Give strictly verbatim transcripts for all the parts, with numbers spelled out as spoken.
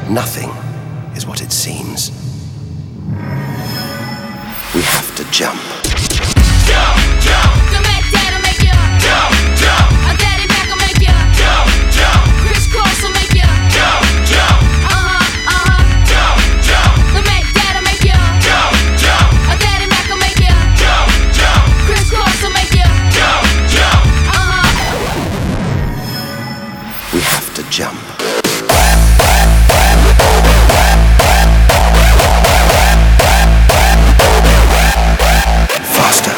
Nothing is what it seems. We have to jump. Jump, jump. The Mac Dad'll make ya. Jump, jump. A Daddy Mac will make ya. Jump, jump. Crisscross will make ya. Jump, jump. Uh-huh, uh-huh. Jump, jump. The Mac Dad'll make ya. Jump, jump. A Daddy Mac will make ya. Jump, jump. Crisscross will make ya. Jump, jump. Uh-huh. We have to jump. Faster.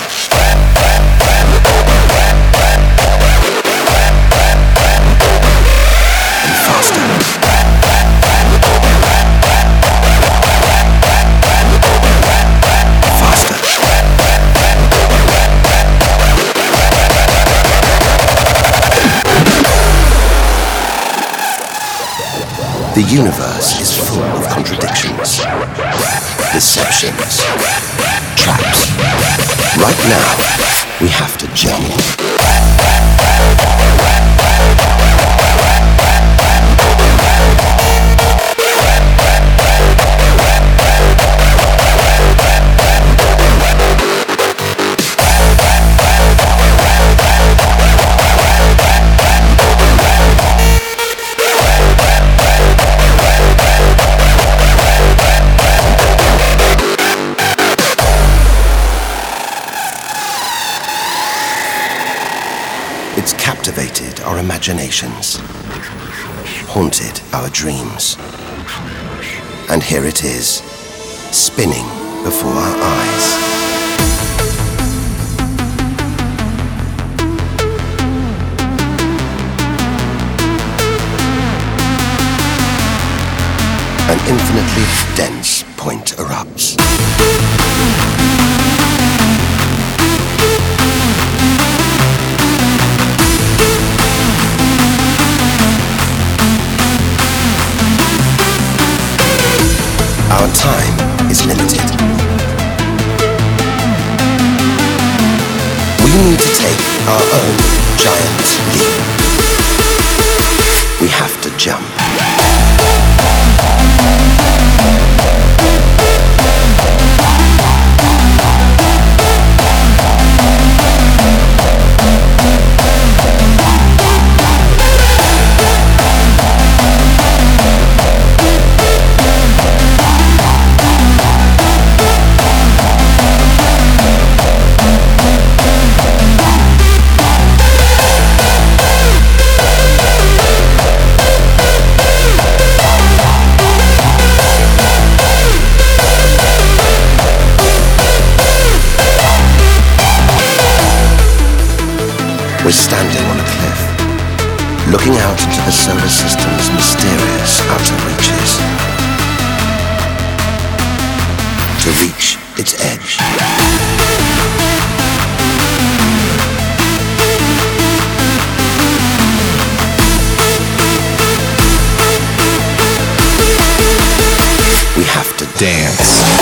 And faster. Faster. The universe is full of contradictions, deceptions, traps. Right now, we have to jump. It's captivated our imaginations, haunted our dreams. And here it is, spinning before our eyes. An infinitely dense point erupts. Our time is limited. We need to take our own giant leap. We have to jump. We're standing on a cliff, looking out into the solar system's mysterious outer reaches. To reach its edge. We have to dance.